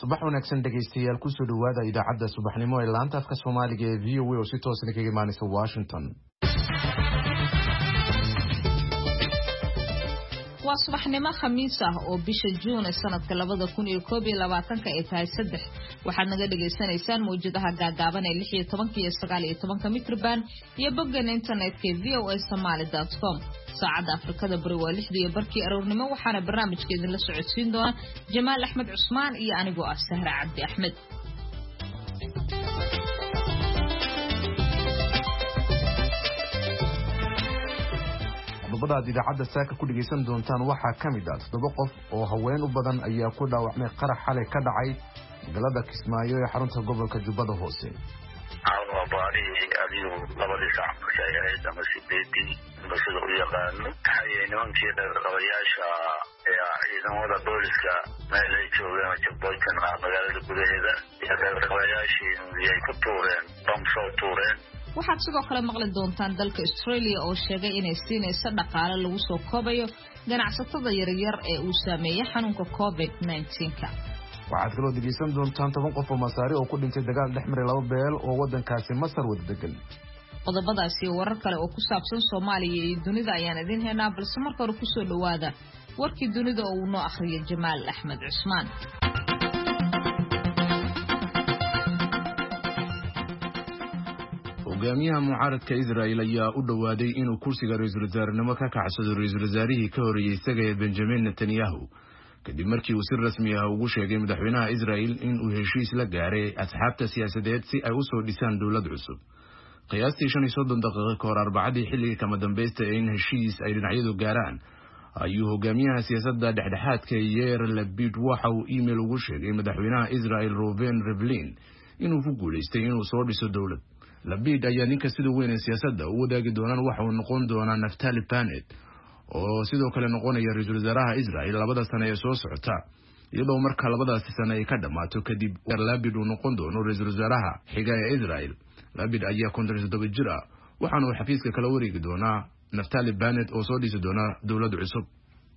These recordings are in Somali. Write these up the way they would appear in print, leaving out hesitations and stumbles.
subax wanaagsan dhageystayaal ku soo dhawaada idaacadda subaxnimo ee laanta afka Soomaaliga ee VOA oo si toos ah kaga imaanaysa Washington. waa subaxnimo khamiis ah oo bisha Juun sanadka 2021 ay tahay 3 waxaad naga dhageysanaysaan mowjadaha gaagaaban ee 16 iyo 19 mikroband iyo boggan internetka voasomali.com. saacada Afrikada bari waa 6:00 aroornimo waxaana barnaamijkeedin la socodsiin doona Jamaal Axmed Cusmaan iyo anigoo ah Sahra Cabdi Axmed. qodobada idaacadda saaka ku dhageysan doontaan waxaa kamid ah 7 qof oo haween u badan ayaa ku dhaawacmay qarax xalay ka dhacay magaalada Kismaayo ee xarunta gobolka Jubbada Hoose. labadii saac markay ahayd ama sideedii sida u yaqaano nimankii dhaqaalayaasha ee ciidamada booliska meel ay joogeen jabooykan magaalada gudaheeda iyo dhaqaalayaashii ay ku tuureen bamsoo tuureen. waxaad sidoo kale maqli doontaan dalka Australia oo sheegay inay siinayso dhaqaale lagu soo koobayo ganacsatada yaryar ee uu saameeyay xanuunka COVID-19-ka. waxaad kaloo dhageysan doontaan 10 qof oo Masaari oo ku dhintay dagaal dhexmaray laba beel oo wadankaasi Masar wada degan. qodobadaas iyo warar kale oo ku saabsan Soomaaliya iyo dunida ayaan idin haynaa balse marka hore ku soo dhawaada warkii dunida oo uu noo akhriyo Jamaal Axmed Cusmaan. hogaamiyaha mucaaradka Israel ayaa u dhawaaday inuu kursiga ra'iisul wasaarnimo ka kacsado ra'iisul wasaarihii ka horeeyay isaga Benjamin Netanyahu kadib markii uu si rasmi ah ugu sheegay madaxweynaha Israel in uu heshiis la gaaray asxaabta siyaasadeed si ay u soo dhisaan dawlad cusub. qiyaastii 35 daqiiqo ka hor Arbacadii xilliga kama dambaysta in heshiis ay dhinacyadu gaaraan ayuu hogaamiyaha siyaasadda dhexdhexaadka Yair Lapid waxa uu email ugu sheegay madaxweynaha Israel Reuven Rivlin inuu ku guuleystay inuu soo dhiso dawlad. Lapid ayaa ninka sida weyn ee siyaasadda u wadaagi doonaan waxa uu noqon doonaa Naftali Bennett oo sidoo kale noqonaya ra'iisul wasaaraha Israel labada sano ee soo socota iyadoo marka labadaas sano ay ka dhamaato kadib Lapid uu noqon doono ra'iisul wasaaraha xiga ee Israel. Lapid ayaa 57 jir ah waxaana uu xafiiska kala wareegi doonaa Naftali Bennett oo soo dhisi doona dawlad cusub.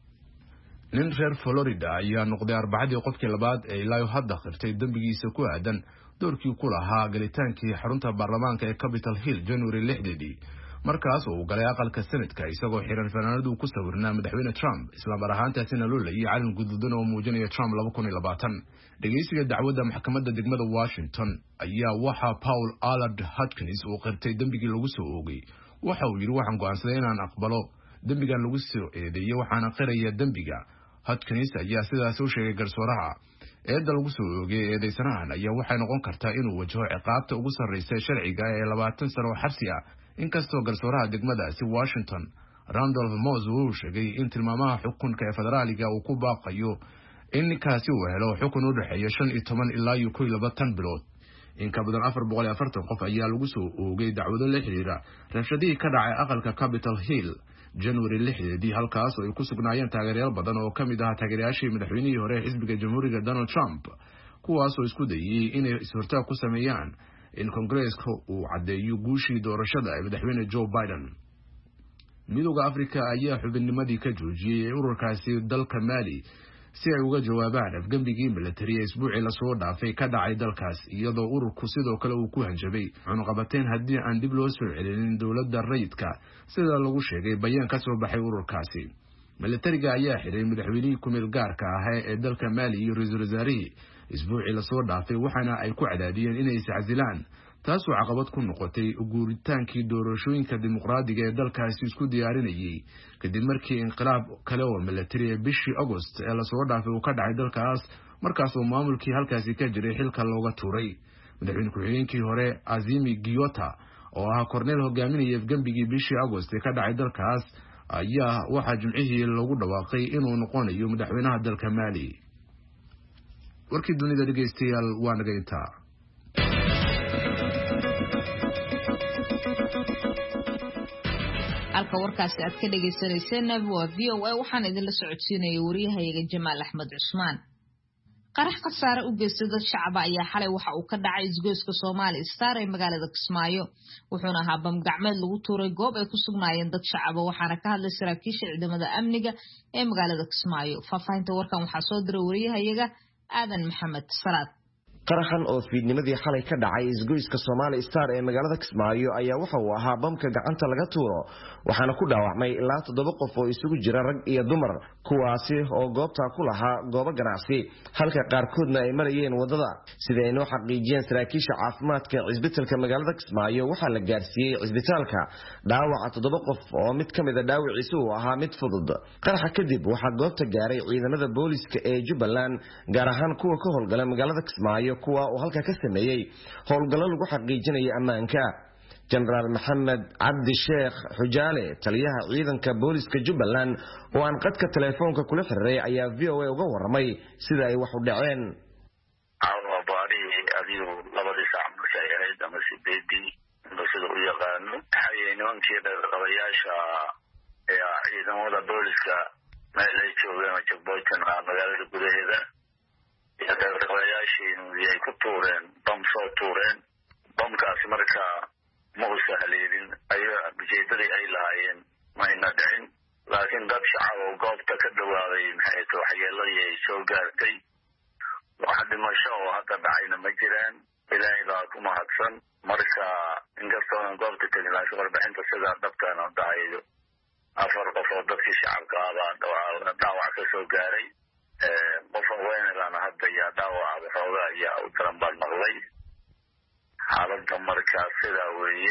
nin reer Florida ayaa noqday Arbacadii qofkii labaad ee ilaa hadda qirtay dambigiisa ku aadan doorkii ku lahaa galitaankii xarunta baarlamaanka ee Capitol Hill January 6 markaas oo uu galay aqalka Senate-ka isagoo xiran fanaanadu ku sawirnaa madaxweyne Trump isla mar ahaantaasina loo leeyay calan guduudan oo muujinaya Trump 2020. dhageysiga dacwadda maxkamadda degmada Washington ayaa waxa Paul Allard Hutchins uu qirtay dambigii lagu soo oogay. waxa uu yiri waxaan go'aansaday inaan aqbalo dambigan lagu soo eedeeyay waxaana qiraya dambiga. Hutchins ayaa sidaas u sheegay garsooraha eedda lagu soo oogay eedeysanahan ayaa waxay noqon kartaa inuu wajaho ciqaabta ugu sarreysa sharciga ee 20 sano xabsi ah inkastoo garsooraha degmadaasi Washington Randolph Moss uu sheegay in tilmaamaha xukunka ee federaaliga uu ku baaqayo in ninkaasi uu helo xukun u dhaxeeya 15 ilaa 20 bilood. in ka badan 440 qof ayaa lagu soo oogay dacwado la xiriira rabshadihii ka dhacay aqalka Capitol Hill January 6 halkaas oo ay ku sugnaayeen taageerayaal badan oo kamid ah taageerayaashii madaxweynihii hore xisbiga Jamhuuriga Donald Trump kuwaas oo isku dayay inay is-hortaag ku sameeyaan in Congress-ka uu cadeeyo guushii doorashada ee madaxweyne Joe Biden. Midowga Afrika ayaa xubinnimadii ka joojiyay ururkaasi dalka Mali si ay uga jawaabaan afgambigii military ee isbuucii la soo dhaafay ka dhacay dalkaas iyadoo ururku sidoo kale uu ku hanjabay cunaqabateyn haddii aan dib loo soo celinin dawladda rayidka sida lagu sheegay bayaan ka soo baxay ururkaasi. militariga ayaa xiray madaxweynihii ku meel gaarka ah ee dalka Mali iyo ra'iisul wasaarihii isbuucii la soo dhaafay waxaana ay ku cadaadiyeen inay iscasilaan taasoo caqabad ku noqotay guuritaankii doorashooyinka dimuqraadiga ee dalkaasi isku diyaarinayay kadib markii inqilaab kale oo military ee bishii August ee la soo dhaafay uu ka dhacay dalkaas markaas oo maamulkii halkaasi ka jiray xilka looga tuuray. madaxweyne ku-xigeenkii hore Azimi Giota oo ah korneel hogaaminaya afgambigii bishii August ee ka dhacay dalkaas ayaa waxaa jimcihii lagu dhawaaqay inuu noqonayo madaxweynaha dalka Mali. warkii dunida dhageystayaal waa naga intaa. halka warkaasi aad ka dhageysanayseen waa VOA waxaan idin la socodsiinaya wariyahayaga Jamaal Axmed Cusmaan. qarax khasaare u geystay dad shacab ayaa xalay waxa uu ka dhacay isgoyska Somali Star ee magaalada Kismaayo wuxuuna ahaa bam gacmeed lagu tuuray goob ay ku sugnaayeen dad shacab waxaana ka hadlay saraakiisha ciidamada amniga ee magaalada Kismaayo. faafahinta warkan waxaa soo diray wariyahayaga aadan maxamed salaad. qaraxan oo fiidnimadii xalay ka dhacay isgoyska Somali Star ee magaalada Kismaayo ayaa waxa uu ahaa bamka gacanta laga tuuro waxaana ku dhaawacmay ilaa 7 qof oo isugu jira rag iyo dumar kuwaasi oo goobta ku lahaa goobo ganacsi halka qaarkoodna ay marayeen wadada sida ay noo xaqiijiyeen saraakiisha caafimaadka isbitaalka magaalada Kismaayo waxaa la gaarsiiyay isbitaalka dhaawaca 7 qof oo mid kamid ah dhaawaciisu uu ahaa mid fudud qaraxa kadib waxaa goobta gaaray ciidamada booliska ee Jubbaland gaar ahaan kuwa ka howlgala magaalada Kismaayo kuwa oo halka ka sameeyay howlgallo lagu xaqiijinayo ammaanka General Maxamed Cabdi Sheekh Xujaale taliyaha ciidanka booliska Jubbaland oo aan qadka telefoonka kula xiriiray ayaa VOA uga waramay sida ay wax u dhaceen adigu 2 saac markay ahayd ama 8 sida u yaqaano hay'adaha qabayaasha ee ciidamada booliska meel ay joogaan checkpoint magaalada gudaheeda ay ku tuureen bam soo tuureen bamkaas marka ma u sahleedin ayaa ujeedadii ay lahaayeen mayna dhicin laakiin dad shacab oo goobta ka dhawaaday maxay tahay waxyeelladii ay soo gaartay wax dhimasho oo hadda dhacayna ma jiraan ilaahay baa ku mahadsan marka inkastoo aan goobta tegin laakiin warbixinta sida dhabtaan oo dhacayo 4 qof oo dadkii shacabka ah dhaawac ka soo gaaray qof weynana hadda yaa dhaawaca xoogaa ayaa u taran baan maqlay xaaladda markaa sidaa weeye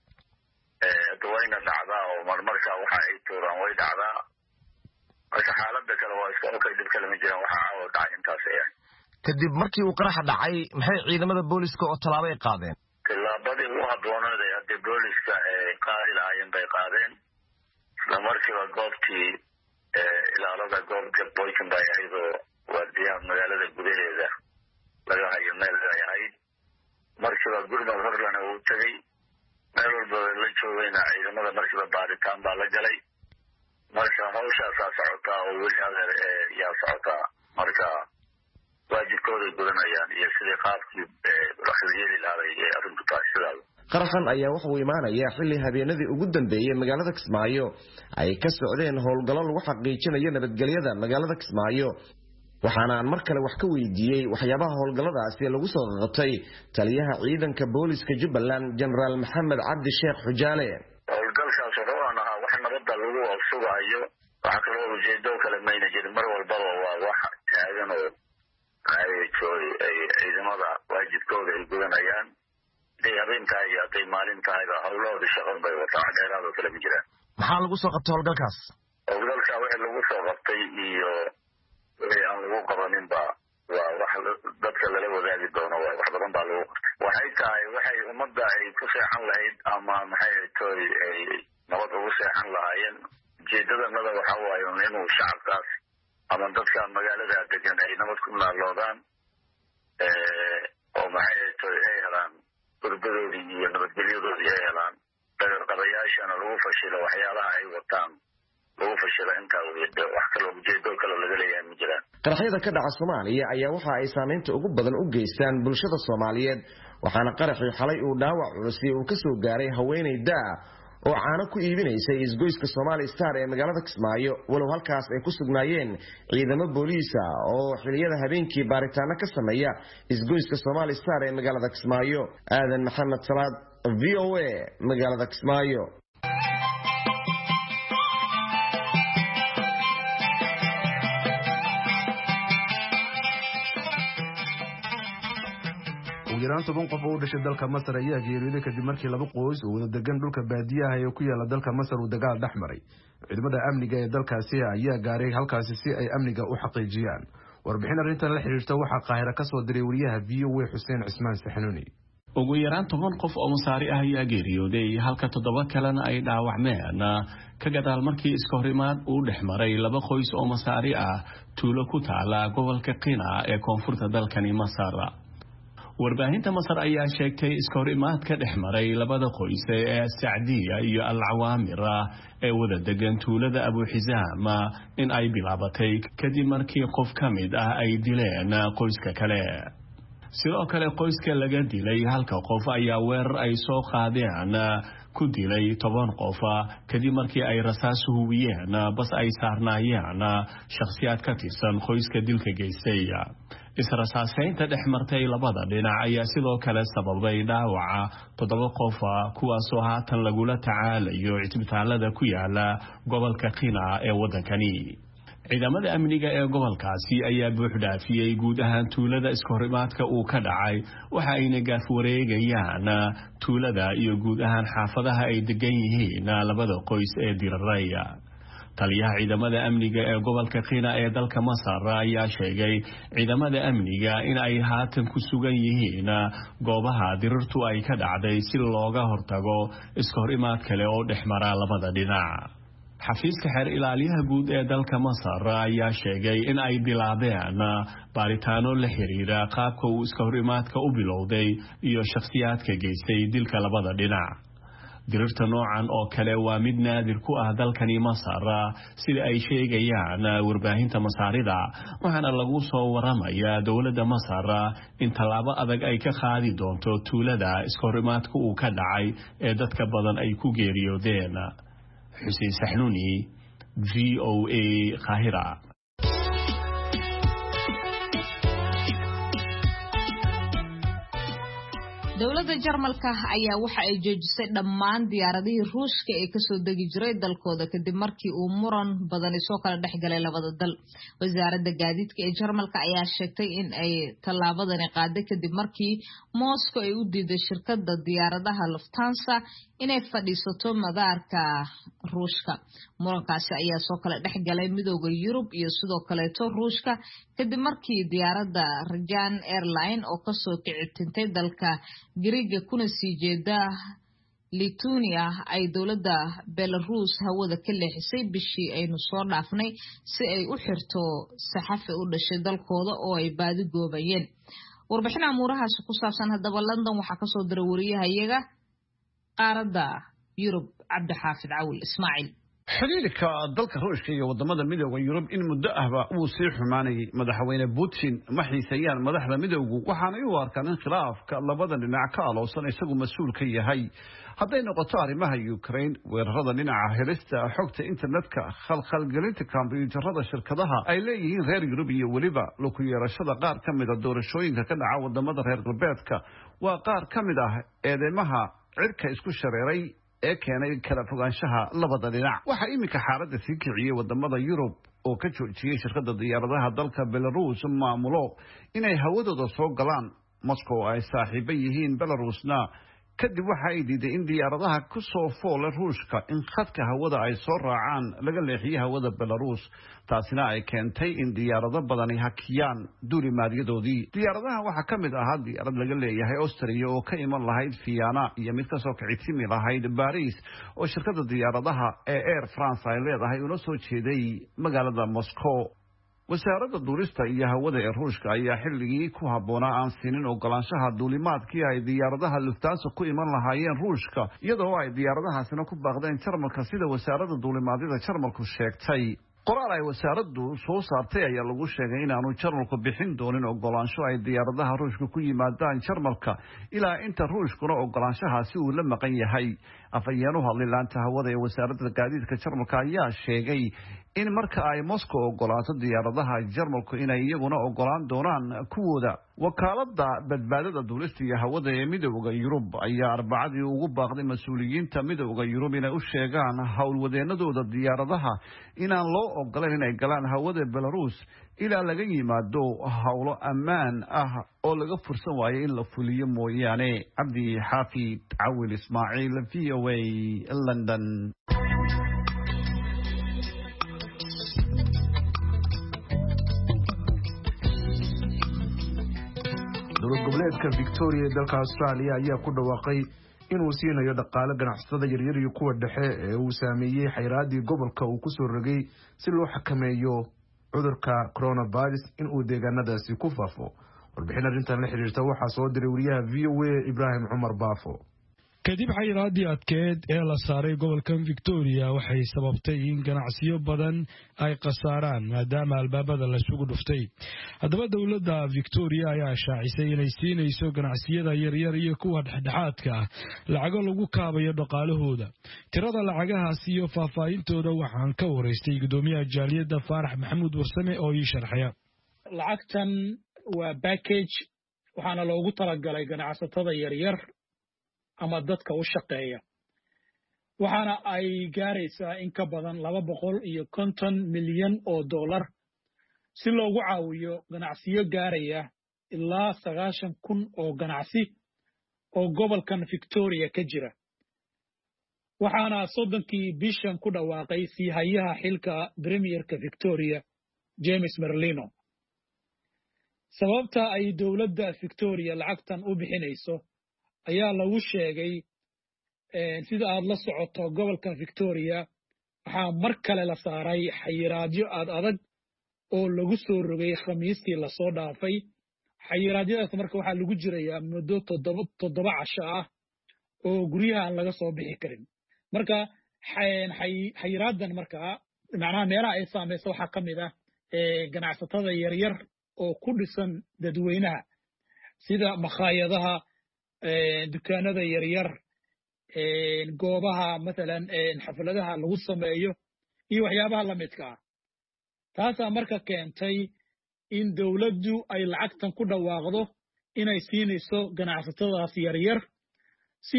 wayna dhacdaa oo marmarkaa waxa ay tuuraan way dhacdaa marka xaaladda kale waa iska okay dhib kale ma jiraan waxa caawa dhacay intaas ayaa kadib markii uu qaraxa dhacay maxay ciidamada booliska oo talaabo ay qaadeen tilaabadii ugu habboonayd ee hadda booliska qaadi lahaayeen bay qaadeen isla markiiba goobtii ilaalada goobta boykan bay ahayd oo waadiyaha magaalada gudaheeda laga hayo meel ay ahayd markiiba gurmad horlana uu tagay meel walba la joogayna ciidamada markiiba baaritaan baa la galay marka hawshaasaa socotaa oo weli adeer yaa socotaa marka waajibkooday gudanayaan iyo sidii qaabkii wax la yeeli lahaday ee arrintu tahay sidaas qaraxan ayaa waxa uu imaanayaa xilli habeenadii ugu dambeeyay magaalada Kismaayo ay ka socdeen howlgallo lagu xaqiijinayo nabadgelyada magaalada Kismaayo waxaana aan mar kale wax ka weydiiyay waxyaabaha howlgalladaasi lagu soo qabtay taliyaha ciidanka booliska Jubbaland General Maxamed Cabdi Sheekh Xujaale howlgalkaas oo aan ahaa wax nabadda lagu sugayo waxa kale oo ujeedo kale mayna jirin mar walba waa wax taagan oo ay ciidamada waajibkooda ay gudanayaan habeentaa iyo haday maalin tahayba howlahooda shaqan bay wataa dheeraadoo kale ma jiraan maxaa lagu soo qabtay howlgalkaas wixii lagu soo qabtay iyo wixii aan lagu qabaninba waa wax dadka lala wadaagi doono wax badan baa lagu qabtay waxay tahay waxay ummadda ay ku seexan lahayd ama maxay toy ay nabad ugu seexan lahaayeen ujeedadanada waxa waaye inuu shacabkaas ama dadka magaalada degan ay nabad ku naaloodaan oo maxay toy ay helaan gurbadoodii iyo nabadgelyadoodii ay helaan qabayaashana lagu fashilo waxyaalaha ay wataan lagu fashilo intaa wax kaloo ujeedo kaloo laga leeyahay ma jiraan qaraxyada ka dhaca Soomaaliya ayaa waxa ay saameynta ugu badan u geystaan bulshada Soomaaliyeed waxaana qaraxii xalay uu dhaawac culus uu ka soo gaaray haweeney daa oo caano ku iibinaysay isgoyska Somali Star ee magaalada Kismaayo walow halkaas ay ku sugnaayeen ciidamo booliisa oo xiliyada habeenkii baaritaano ka sameeya isgoyska Somali Star ee magaalada Kismaayo aadan maxamed salaad VOA magaalada Kismaayo ugu 10 qof oo u dhashay dalka Masar ayaa geeriyooday kadib markii 2 qoys oo wada degan dhulka baadiyaha ee ku yaala dalka Masar uu dagaal dhaxmaray ciidamada amniga ee dalkaasi ayaa gaaray halkaasi si ay amniga u xaqiijiyaan warbixin arrintan la xiriirta waxa Qaahira ka soo diray wariyaha VOA Xuseen Cismaan Saxnuuni ugu yaraan 10 qof oo Masaari ah ayaa geeriyooday halka 7 kalena ay dhaawacmeen ka gadaal markii iska horimaad uu dhaxmaray 2 qoys oo Masaari ah tuulo ku taala gobolka Qina ee koonfurta dalkani Masar warbaahinta Masar ayaa sheegtay iska horimaad ka dhaxmaray 2 qoys ee Saacdiya iyo Al-Awaamira ee wada degan tuulada Abu Xizaam in ay bilaabatay kadib markii qof kamid ah ay dileen qoyska kale sidoo kale qoyska laga dilay halka qof ayaa weerar ay soo qaadeen ku dilay 10 qof kadib markii ay rasaas huwiyeen bas ay saarnaayeen shakhsiyaad ka tirsan qoyska dilka geystay israsaaseynta dhexmartay labada dhinac ayaa sidoo kale sababay dhaawaca 7 qof kuwaasoo haatan lagula tacaalayo cisbitaalada ku yaala gobolka Qina ee wadankani. ciidamada amniga ee gobolkaasi ayaa buux dhaafiyay guud ahaan tuulada iskahorimaadka uu ka dhacay waxa ayna gaaf wareegayaan tuulada iyo guud ahaan xaafadaha ay degan yihiin labada qoys ee diraraya. taliyaha ciidamada amniga ee gobolka Qina ee dalka Masar ayaa sheegay ciidamada amniga in ay haatan ku sugan yihiin goobaha dirirtu ay ka dhacday si looga hortago iskahorimaad kale oo dhexmara labada dhinac. xafiiska xeer ilaaliyaha guud ee dalka Masar ayaa sheegay in ay bilaabeen baaritaano la xiriira qaabka uu iskahorimaadka u bilowday iyo shakhsiyaadka geystay dilka labada dhinac. dirirta noocan oo kale waa mid naadir ku ah dalkani Masar sida ay sheegayaan warbaahinta Masaarida, waxaana lagu soo waramayaa dowladda Masar in tallaabo adag ay ka qaadi doonto tuulada iskahorimaadka uu ka dhacay ee dadka badan ay ku geeriyoodeen. حسين سحنوني VOA قاهرة. dowladda Jarmalka ayaa waxa ay joojisay dhammaan diyaaradihii Ruushka ee ka soo degi jiray dalkooda kadib markii uu muran badan soo kala dhexgalay labada dal. wasaaradda gaadiidka ee Jarmalka ayaa sheegtay in ay tallaabadani qaaday kadib markii Moscow ay u diiday shirkadda diyaaradaha Lufthansa inay fadhiisato madaarka Ruushka. murankaasi ayaa soo kala dhexgalay midowga Yurub iyo sidoo kale Ruushka kadib markii diyaaradda Rajan Airline oo ka soo kicitintay dalka Greece kuna sii jeeda Lithuania ay dowladda Belarus hawada ka leexisay bishii aynu soo dhaafnay si ay u xirto saxafi u dhashay dalkooda oo ay baadi goobayeen. warbixin amuurahaas ku saabsan hadaba London waxa ka soo diray wariyahayaga qaaradda Yurub Cabdixaafid Cawil Ismaaciil. xiriirka dalka Ruushka iyo wadamada midowga Yurub in muddo ahba uu sii xumaanayay. madaxweyne Putin ma xiiseeyaan madaxda midowgu waxaana u arkaan in khilaafka labada dhinac ka aloosan isagu mas'uul ka yahay. hadday noqoto arrimaha Ukraine, weerarada dhinaca helista xogta internetka, khalkhalgelinta kombiyuutarada shirkadaha ay leeyihiin reer Yurub iyo weliba ku yeerashada qaar ka mid ah doorashooyinka ka dhaca wadamada reer galbeedka waa qaar ka mid ah eedeymaha cirka isku shareeray ee keenay kala fogaanshaha labada dhinac. waxaa iminka xaaladda sii kiciyay wadamada Yurub oo ka joojiyay shirkadda diyaaradaha dalka Belarus maamulo inay hawadooda soo galaan Moscow ay saaxiibo yihiin Belarusna kadib waxa ay diiday in diyaaradaha ku soo foolay Ruushka in khadka hawada ay soo raacaan laga leexiyo hawada Belarus. taasina ay keentay in diyaarado badani hakiyaan duulimaadyadoodii. diyaaradaha waxaa ka mid ahaa diyaarad laga leeyahay Austria oo ka iman lahayd Vienna iyo mid ka soo kicitimi lahayd Paris oo shirkadda diyaaradaha ee Air France ay leedahay una soo jeeday magaalada Moscow. wasaaradda duulista iyo hawada ee Ruushka ayaa xilligii ku habboonaa aan siinin ogolaanshaha duulimaadkii ay diyaaradaha Lufthansa ku iman lahaayeen Ruushka, iyadoo ay diyaaradahaasina ku baaqdeen Jarmalka sida wasaaradda duulimaadyada Jarmalku sheegtay. qoraal ay wasaaraddu soo saartay ayaa lagu sheegay inaanu Jarmalku bixin doonin ogolaansho ay diyaaradaha Ruushka ku yimaadaan Jarmalka ilaa inta Ruushkuna ogolaanshahaasi uu la maqan yahay. afayeen u hadlay laanta hawada ee wasaaradda gaadiidka Jarmalka ayaa sheegay in marka ay Moscow ogolaato diyaaradaha Jarmalku inay iyaguna ogolaan doonaan kuwooda. wakaaladda badbaadada duulista iyo hawada ee midowga Yurub ayaa Arbacadii ugu baaqday mas'uuliyiinta midowga Yurub inay u sheegaan howlwadeenadooda diyaaradaha inaan loo ogolayn inay galaan hawada Belarus ilaa laga yimaado howlo ammaan ah oo laga fursan waayo in la fuliyo mooyaane. Cabdi Xaafid Cawil Ismaaciil, VOA London. dowlad goboleedka Victoria ee dalka Australia ayaa ku dhawaaqay inuu siinayo dhaqaale ganacsatada yaryar iyo kuwa dhexe ee uu saameeyay xayiraadii gobolka uu ku soo rogay si loo xakameeyo cudurka coronavirus in uu deegaanadaasi ku faafo. warbixin arrintan la xiriirta waxaa soo diray wariyaha VOA Ibrahim Cumar Baafo. kadib xayiraadii adkeed ee la saaray gobolkan Victoria waxay sababtay in ganacsiyo badan ay qasaaraan maadaama albaabada la isugu dhuftay. haddaba dowladda Victoria ayaa shaacisay inay siinayso ganacsiyada yaryar iyo kuwa dhexdhexaadka ah lacago lagu kaabayo dhaqaalahooda. tirada lacagahaas iyo faahfaahintooda waxaan ka waraystay gudoomiyaha jaaliyadda Faarax Maxamuud Warsame oo ii sharxaya. lacagtan waa package waxaana loogu talagalay ganacsatada yaryar ama dadka u shaqeeya waxaana ay gaaraysaa in ka badan 250 milyan oo dollar si loogu caawiyo ganacsiyo gaaraya ilaa 90,000 oo ganacsi oo gobolkan Victoria ka jira waxaana 30kii bishan ku dhawaaqay siihayaha xilka Premierka Victoria James Merlino sababta ay dawladda Victoria lacagtan u bixinayso ayaa lagu sheegay sida aad la socoto gobolkan Victoria waxaa mar kale la saaray xayiraadyo adag oo lagu soo rogay khamiistii la soo dhaafay xayiraadyadaas marka waxaa lagu jirayaa muddo 7 casho ah oo guryaha aan laga soo bixi karin marka xayiraadan marka macnaha meelaha ay saamayso waxaa ka mid ah ganacsatada yaryar oo ku dhisan dadweynaha sida makhaayadaha dukaanada yaryar goobaha مثلا xafladaha lagu sameeyo iyo waxyaabaha la midka ah taasa marka keentay in dawladdu ay lacagtan ku dhawaaqdo inay siinayso ganacsatadaas yaryar si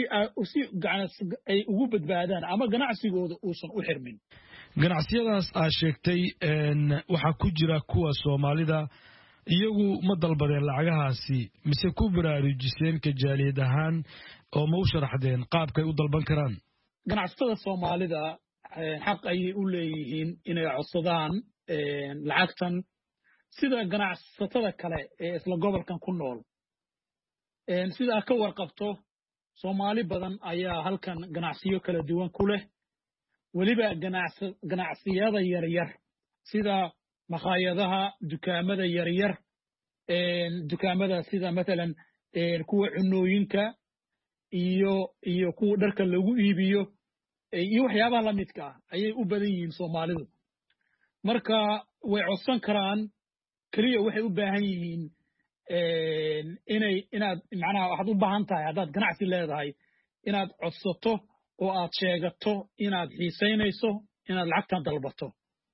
ay ugu badbaadaan ama ganacsigooda uusan u xirmin ganacsiyadaas aad sheegtay waxaa ku jira kuwa Soomaalida iyagu ma dalbadeen lacagahaasi mise ku baraarujiseen ka jaaliyad ahaan oo ma u sharaxdeen qaabkay u dalban karaan ganacsatada Soomaalida xaq ay u leeyihiin inay codsadaan lacagtan sida ganacsatada kale ee isla gobolkan ku nool sida ka warqabto Soomaali badan ayaa halkan ganacsiyo kala duwan ku leh waliba ganacsiyada yaryar sida makhaayadaha dukaamada yaryar dukaamada sida مثلا kuwa cunooyinka iyo kuwa dharka lagu iibiyo iyo waxyaabaha la midka ah ayay u badan yihiin Soomaalidu marka way codsan karaan kaliya waxay u baahan yihiin inaad macnaha waxaad u baahan tahay haddaad ganacsi leedahay inaad codsato oo aad sheegato inaad xiisaynayso inaad lacagtan dalbato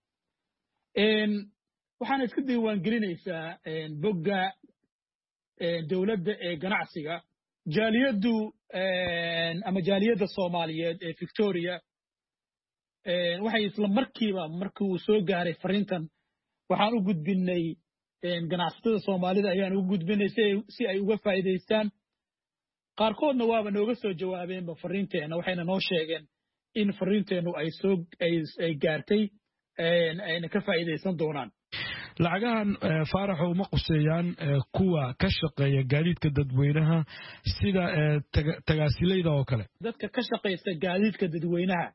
waxaana iska diiwaangelinaysaa bogga dawladda ee ganacsiga jaaliyaddu ama jaaliyadda Soomaaliyeed ee Victoria waxay isla markiiba markii uu soo gaaray fariintan waxaan u gudbinay ganacsatada Soomaalida ayaan u gudbinay si ay uga faa'iideystaan qaarkoodna waaba nooga soo jawaabeenba fariinteena waxayna noo sheegeen in fariinteenu ay gaartay ayna ka faa'iideysan doonaan lacagahan faaraxo uma quseeyaan kuwa ka shaqeeya gaadiidka dadweynaha sida tagaasilayda oo kale dadka ka shaqeysta gaadiidka dadweynaha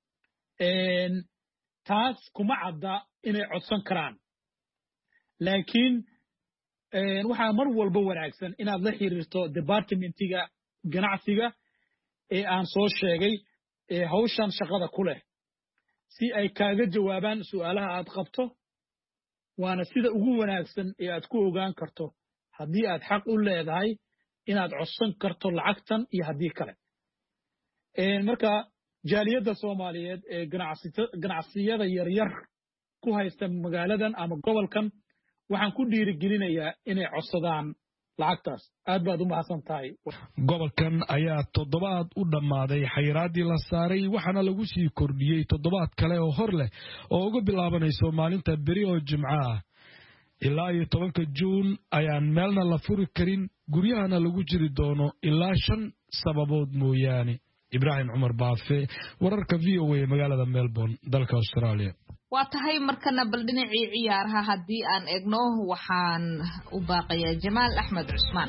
taas kuma cadda inay codsan karaan laakiin waxaa mar walba wanaagsan inaad la xiriirto departmentiga ganacsiga ee aan soo sheegay ee hawshan shaqada ku leh si ay kaaga jawaabaan su'aalaha aad qabto waana sida ugu wanaagsan ee aad ku ogaan karto haddii aad xaq u leedahay inaad codsan karto lacagtan iyo haddii kale marka jaaliyadda Soomaaliyeed ee ganacsiyada yaryar ku haysta magaaladan ama gobolkan waxaan ku dhiirigelinayaa inay codsadaan lacagtaas aad baad u mahadsan tahay gobolkan ayaa 7 u dhammaaday xayiraadii la saaray waxaana lagu sii kordhiyey 7 kale oo hor leh oo uga bilaabanayso maalinta beri oo Jimco ah ilaa 10 Juun ayaan meelna la furi karin guryahana lagu jiri doono ilaa 5 sababood mooyaane Ibrahim Umar Baafe wararka VOA magaalada Melbourne dalka Australia waa tahay markana bal dhinacii ciyaaraha haddii aan eegno waxaan u baaqayaa Jamaal Axmed Cusmaan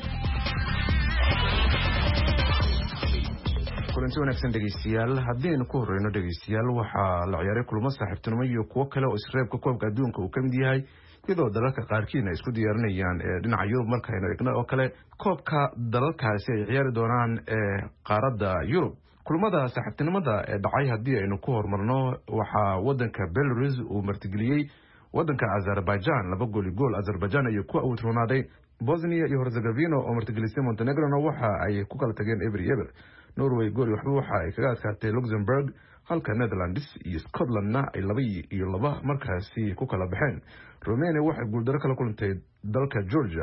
kulanti wanaagsan dhegeystayaal haddaynu ku horeyno dhegeystayaal waxaa la ciyaaray kulamo saaxiibtinimo iyo kuwo kale oo isreebka koobka adduunka uu ka mid yahay iyadoo dalalka qaarkiina isku diyaarinayaan dhinaca Yurub markaynu eegno oo kale koobka dalalkaasi ay ciyaari doonaan qaaradda Yurub kulamada saaxiibtinimada ee dhacay haddii aynu ku hormarno waxaa wadanka Belarus uu martigeliyey wadanka Azerbaijan 2-gool Azerbaijan ay ku awtroonaday Bosnia iyo Herzegovina oo martigelisay Montenegro waxa ay ku kala tageen ever Norway gool waxba waxa ay kaga adkaatay Luxembourg halka Netherlands iyo Scotlandna ay 2-2 markaasi ku kala baxeen Romania waxay guuldaro kala kulantay dalka Georgia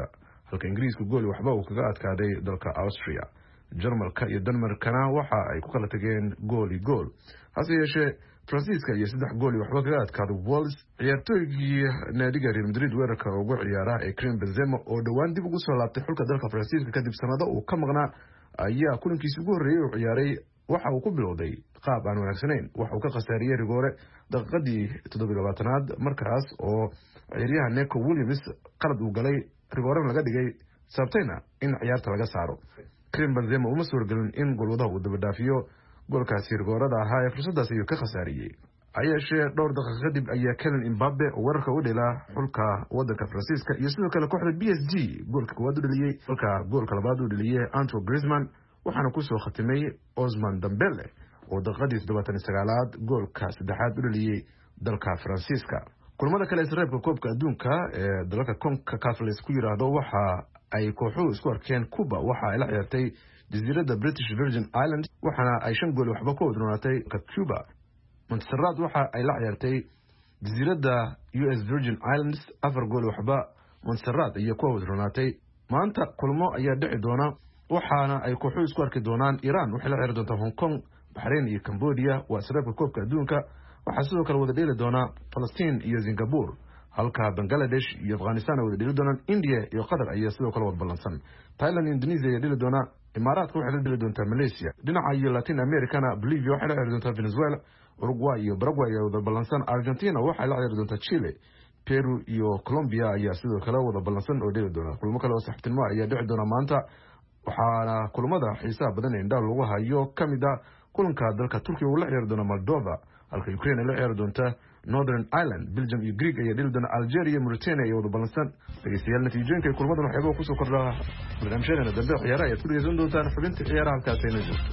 halka ingiriisku gooli waxba uu kaga adkaaday dalka Austria. Jarmalka iyo Denmarkana waxa ay ku kala tageen gool iyo gool. hase yeeshee Faransiiska iyo 3 gool waxba kaga adkaaday Wales. ciyaartooygii naadiga Real Madrid weerarka ugu ciyaara ee Karim Benzema oo dhawaan dib ugu soo laabtay xulka dalka Faransiiska kadib sanado uu ka maqnaa ayaa kulankiisa ugu horeeyay uu ciyaaray waxa uu ku bilowday qaab aan wanaagsaneyn. waxa uu ka khasaariyay rigoore daqiiqadii 27aad markaas oo ciyaaryahan Neco Williams qalad uu galay rigoore laga dhigay sabtayna in ciyaarta laga saaro. Karim Benzema uma suurgelin in goolwadaha uu daba dhaafiyo goolkaasi rigoorada ahaa ee fursadaas ayuu ka khasaariyay. ayashee dhowr daqiiqo kadib ayaa Kylian Mbappe weerarka u dhelaa xulka wadanka Faransiiska iyo sidoo kale kooxda PSG goolka koowaad u dhaliyay halka goolka labaad u dhaliyay Antoine Griezmann waxaana ku soo khatimay Ousmane Dembele oo daqiiqadii 79aad goolka saddexaad u dhaliyay dalka Faransiiska. kulamada kale ee reebka koobka adduunka ee dalalka CONCACAF ku yiraahdo waxa ay kooxuhu isku arkeen Cuba waxa ay la ciyaartay jasiiradda British Virgin Islands waxaana ay 5 gool waxba ku wadnaatay Cuba. Montserrat waxa ay la ciyaartay jasiiradda US Virgin Islands 4 gool waxba Montserrat iyo ku wadnaatay. maanta kulmo ayaa dhici doona waxaana ay kooxuhu isku arki doonaan Iran waxay la ciyaari doontaa Hong Kong, Bahrain iyo Cambodia waa reebka koobka adduunka. waxaa sidoo kale wada dheeli doona Palestine iyo Singapore halka Bangladesh iyo Afghanistan wada dheeli doonaan. India iyo Qatar ayaa sidoo kale wada ballansan. Thailand iyo Indonesia ayaa dheeli doona. Imaaraadka waxay la dheeli doontaa Malaysia. dhinaca iyo Latin Americana Bolivia waxay la ciyaari doontaa Venezuela. Uruguay iyo Paraguay ayaa wada ballansan. Argentina waxay la ciyaari doontaa Chile. Peru iyo Colombia ayaa sidoo kale wada ballansan oo dheeli doona. kulamo kale oo saxibtinimo ayaa dhici doona maanta waxaana kulamada xiisaha badan ee indhaha lagu hayo kamida kulanka dalka Turkiga uu la ciyaari doona Moldova halka Ukraine la ciyaari doonta Northern Ireland. Belgium iyo Greek ayaa dhili doona. Algeria iyo Mauritania ayaa wada ballansan. dhageystayaal natiijooyinka kulamadan waxyaabo ku soo kordhaa barnaamijyadeena dambe ciyaaraha ayaad ku dhegeysan doontaan xubinta ciyaaraha halkaas ayna joogto.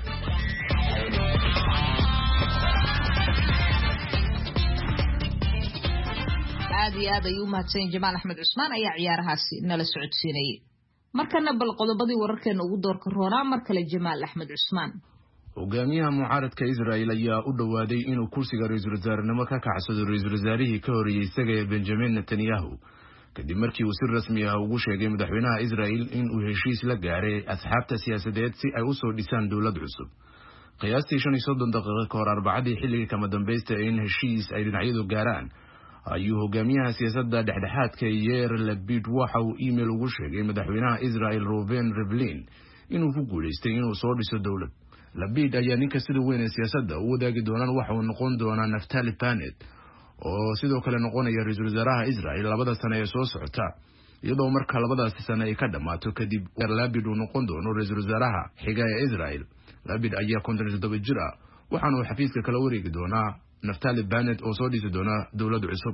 aad iyo aad ayuu mahadsan Jamaal Axmed Cusmaan ayaa ciyaarahaasi nala socodsiinayay. markana bal qodobadii wararkeena ugu doorka roonaa mar kale Jamaal Axmed Cusmaan. hogaamiyaha mucaaradka Israel ayaa u dhawaaday inuu kursiga ra'iisul wasaarnimo ka kacsado ra'iisul wasaarihii ka horeeyay isaga Benjamin Netanyahu kadib markii uu si rasmi ah ugu sheegay madaxweynaha Israel in uu heshiis la gaaray asxaabta siyaasadeed si ay u soo dhisaan dawlad cusub. qiyaastii 35 daqiiqo ka hor Arbacadii xilliga kama dambaysta in heshiis ay dhinacyadu gaaraan ayuu hogaamiyaha siyaasadda dhexdhexaadka Yair Lapid waxa uu email ugu sheegay madaxweynaha Israel Reuven Rivlin inuu ku guuleystay inuu soo dhiso dawlad. Lapid ayaa ninka sida weyn ee siyaasadda u wadaagi doonaan waxa uu noqon doonaa Naftali Bennett oo sidoo kale noqonaya ra'iisul wasaaraha Israel 2 sano ee soo socota iyadoo marka 2 sano ay ka dhamaato kadib Lapid uu noqon doono ra'iisul wasaaraha xiga ee Israel. Lapid ayaa 57 jir ah waxaana uu xafiiska kala wareegi doonaa Naftali Bennett oo soo dhisi doona dawlad cusub.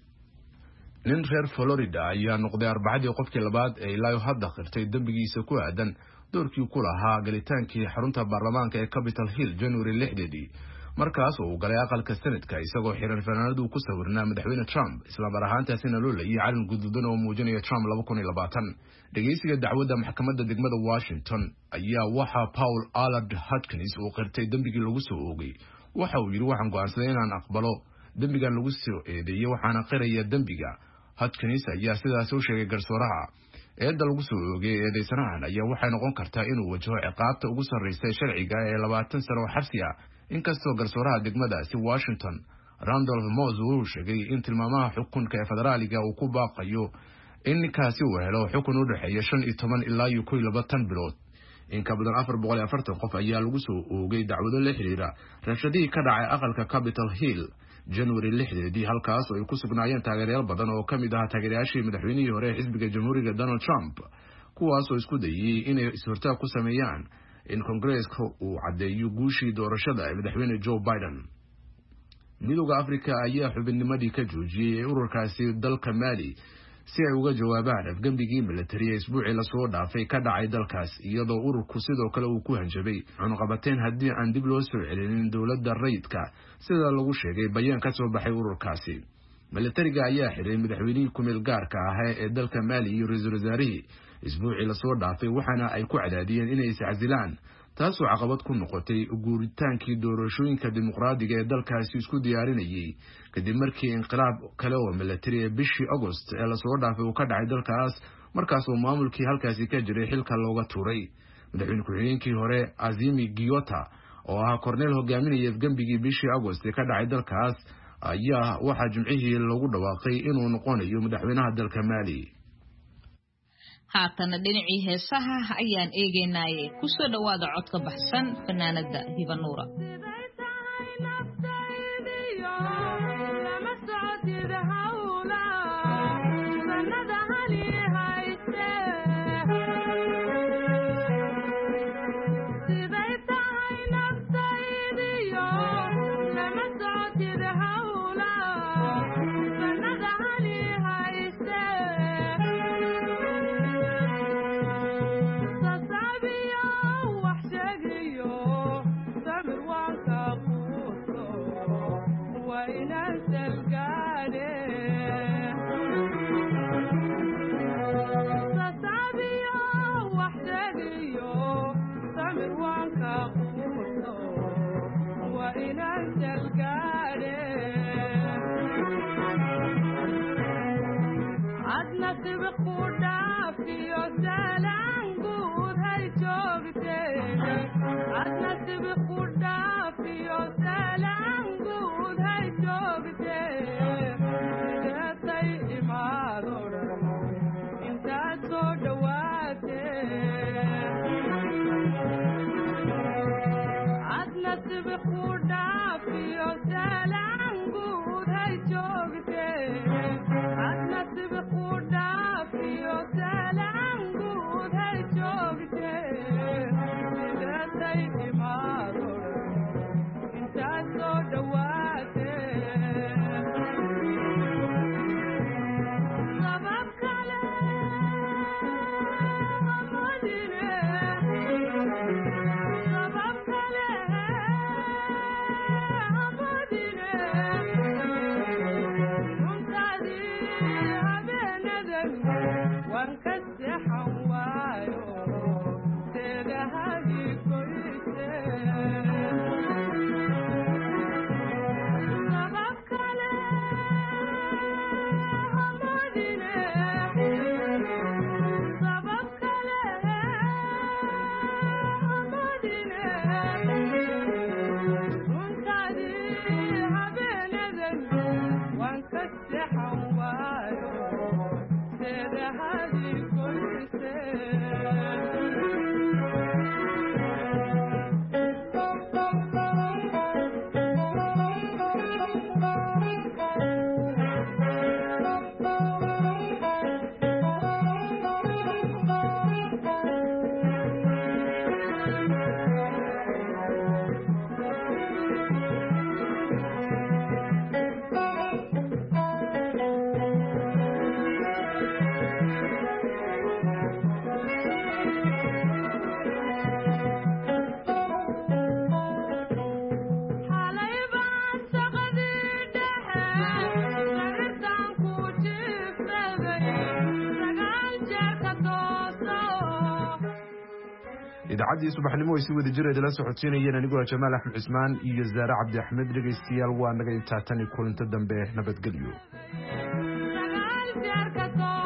nin reer Florida ayaa noqday Arbacadii qofkii labaad ee ilaa hadda qirtay dambigiisa ku aadan doorkii ku lahaa galitaankii xarunta baarlamaanka ee Capitol Hill January 6 markaas oo uu galay aqalka Senate-ka isagoo xiran fanaanadu ku sawirnaa madaxweyne Trump isla mar ahaantaasina loo leeyay calan guduudan oo muujinaya Trump 2020. dhageysiga dacwadda maxkamadda degmada Washington ayaa waxa Paul Allard Hutchins uu qirtay dambigii lagu soo oogay. waxa uu yiri waxaan go'aansaday inaan aqbalo dambigan lagu soo eedeeyay waxaana qiraya dambiga. Hutchins ayaa sidaas u sheegay garsooraha eedda lagu soo oogay eedeysanahan ayaa waxay noqon kartaa inuu wajaho ciqaabta ugu sarreysay sharciga ee 20 sano oo xabsi ah inkastoo garsooraha degmadaasi Washington Randolph Moss uu sheegay in tilmaamaha xukunka ee federaaliga uu ku baaqayo in ninkaasi uu helo xukun u dhaxeeya 15 ilaa 20 bilood. in ka badan 440 qof ayaa lagu soo oogay dacwado la xiriira rabshadihii ka dhacay aqalka Capitol Hill January 6 halkaas oo ay ku sugnaayeen taageerayaal badan oo kamid ah taageerayaashii madaxweynihii hore ee xisbiga Jamhuuriga Donald Trump kuwaas oo isku dayay inay is-hortaag ku sameeyaan in Congress-ka uu cadeeyo guushii doorashada ee madaxweyne Joe Biden. Midowga Afrika ayaa xubinnimadii ka joojiyay ururkaasi dalka Mali si ay uga jawaabaan afgambigii military ee isbuucii la soo dhaafay ka dhacay dalkaas iyadoo ururku sidoo kale uu ku hanjabay cunaqabateyn haddii aan dib loo soo celinin dawladda rayidka sida lagu sheegay bayaan ka soo baxay ururkaasi. militariga ayaa xiray madaxweynihii ku meel gaarka ahaa ee dalka Mali iyo ra'iisul wasaarihii isbuucii la soo dhaafay waxaana ay ku cadaadiyeen inay iscasilaan taasoo caqabad ku noqotay guuritaankii doorashooyinka dimuqraadiga ee dalkaasi isku diyaarinayay kadib markii inqilaab kale oo military ee bishii August ee la soo dhaafay uu ka dhacay dalkaas markaasoo maamulkii halkaasi ka jiray xilka looga tuuray. madaxweyne ku-xigeenkii hore Azimi Giota oo ahaa korneel hogaaminaya afgembigii bishii Agost ka dhacay dalkaas ayaa waxaa jimcihii lagu dhawaaqay inuu noqonayo madaxweynaha dalka Mali. haatana dhinacii heesaha ayaan eegaynaaye ku soo dhawaada codka baxsan fanaanada Hibanuura. idaacadii subaxnimo ay si wada jir idila socodsiinayeen anigoo Jamaal Axmed Cismaan iyo Zaara Cabdi Axmed dhageystayaal waa naga intaa tan kulanto dambe nabadgelyo.